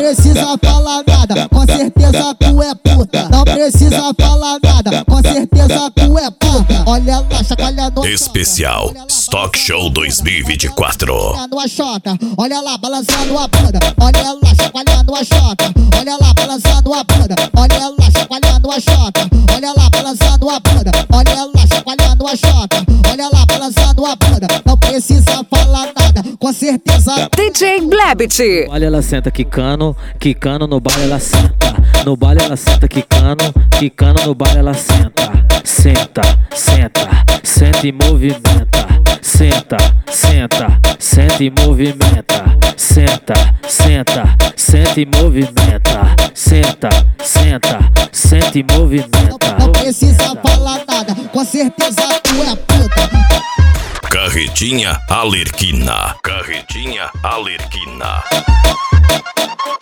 precisa falar nada, com certeza tu é puta. Não precisa falar nada, com certeza tu é puta. Olha lá, chacoalhando. Especial Stock Show 2024. A chota, olha lá, balançando a bunda. Olha lá, chacoalhando a chota. Olha lá, balançando a bunda. Olha lá, chacoalhando a chota. Olha lá, balançando a bunda. Olha lá, chacoalhando a chota. Olha lá, balançando a bunda. Não precisa falar nada, com certeza. DJ Blebit. No baile ela senta quicando, quicando no baile ela senta. No baile ela senta quicando, quicando no baile ela senta. Senta, senta, senta e movimenta. Senta, senta, senta e movimenta. Senta, senta, senta e movimenta. Senta, senta, senta e movimenta. Não precisa falar nada, com certeza tu é puta. Carretinha Alerquina. Carretinha Alerquina.